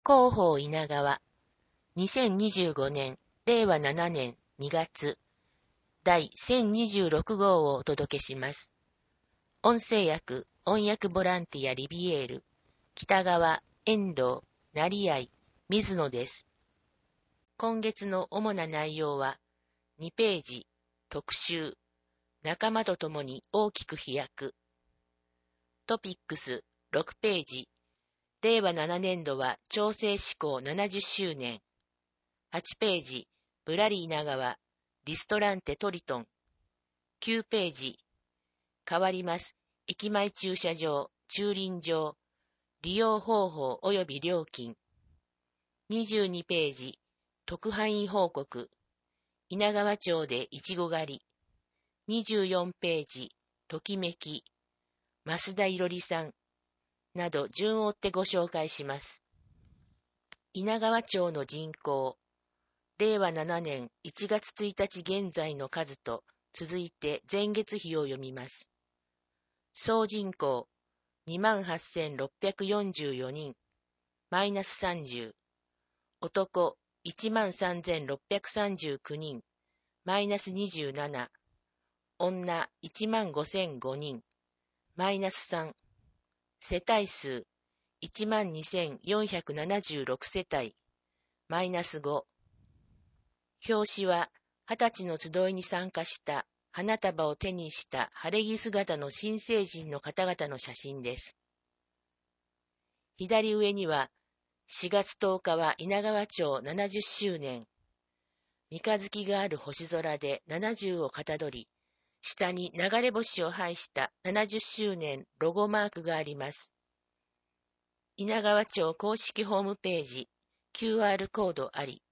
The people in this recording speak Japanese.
広報稲川、2025年、令和7年2月、第1026号をお届けします。音声訳、音訳ボランティアリビエール、北川、遠藤、成合、水野です。今月の主な内容は、2ページ、特集、仲間と共に大きく飛躍。トピックス、6ページ、令和7年度は調整施行70周年。8ページ、ぶらり稲川、リストランテトリトン。9ページ、変わります。駅前駐車場、駐輪場、利用方法及び料金。22ページ、特派員報告。稲川町でいちご狩り。24ページ、ときめき。増田いろりさん。など順を追ってご紹介します。稲川町の人口、令和7年1月1日現在の数と続いて前月比を読みます。総人口28,644人、マイナス30。男13,639人、マイナス27。女15,005人、マイナス3。世帯数12,476世帯、マイナス5。表紙は20歳の集いに参加した花束を手にした晴れ着姿の新成人の方々の写真です。左上には4月10日は稲川町70周年。三日月がある星空で70をかたどり、下に流れ星を配した70周年ロゴマークがあります。稲川町公式ホームページ、QR コードあり。